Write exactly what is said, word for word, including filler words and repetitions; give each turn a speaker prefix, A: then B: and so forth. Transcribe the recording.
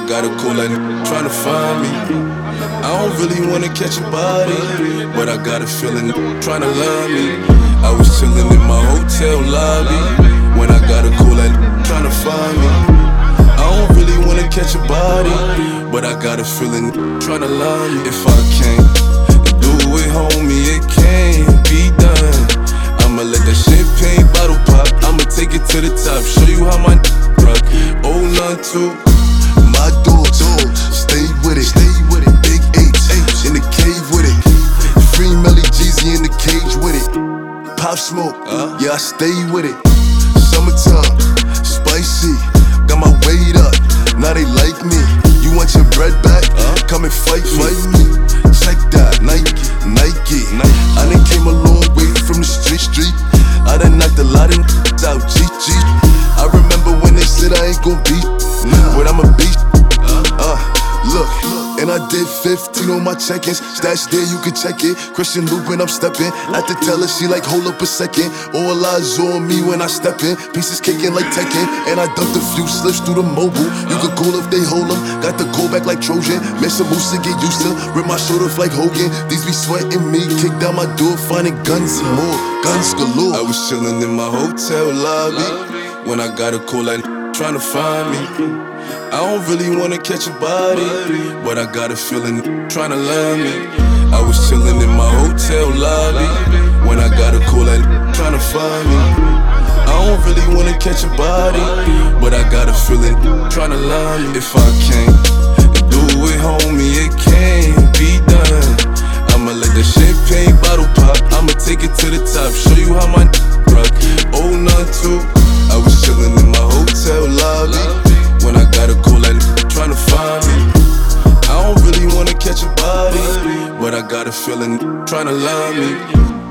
A: got a call and tryna find me. I don't really wanna catch a body, but I got a feeling tryna love me. I was chillin' in my hotel lobby when I got a call and tryna find me. I don't really wanna catch a body, but I got a feeling tryna love me. If I can't do it, homie, it can't be done. I'ma let that champagne bottle pop, I'ma take it to the top, show you how my rock. Oh, none two,
B: my dogs, stay with it, stay with it. Big H, in the cave with it. Free Melly Jeezy in the cage with it. Pop Smoke, uh? yeah, I stay with it. Summertime, spicy, got my weight up, now they like me. You want your bread back? Uh? Come and fight, fight me. Check that, Nike, Nike. Nike. I done came a long way from the street, street. I done knocked a lot of out, G G. I remember when they said I ain't gon' be, nah. But I'm a beast. Uh, look, and I did fifteen on my check-ins. Stash there, you can check it. Christian Lupin, I'm stepping. At the teller, she like, hold up a second. All eyes on me when I step in. Pieces kicking like Tekken. And I dumped a few slips through the mobile. You could call if they hold them. Got the call back like Trojan. Miss a moose to get used to. Rip my shoulder like Hogan. These be sweating me. Kick down my door, finding guns and more. Guns galore.
A: I was chilling in my hotel lobby when I got a call and tryna find me. I don't really wanna catch a body, but I got a feeling tryna love me. I was chillin' in my hotel lobby when I got a call and tryna find me. I don't really wanna catch a body, but I got a feeling tryna love me. If I can't do it, homie, it can't be done. I'ma let the champagne bottle pop, I'ma take it to the top, show you how my rock. Oh, none two, I was chillin' in my hotel lobby when I got a call and tryna find me. I don't really wanna catch a body, but I got a feeling tryna love me.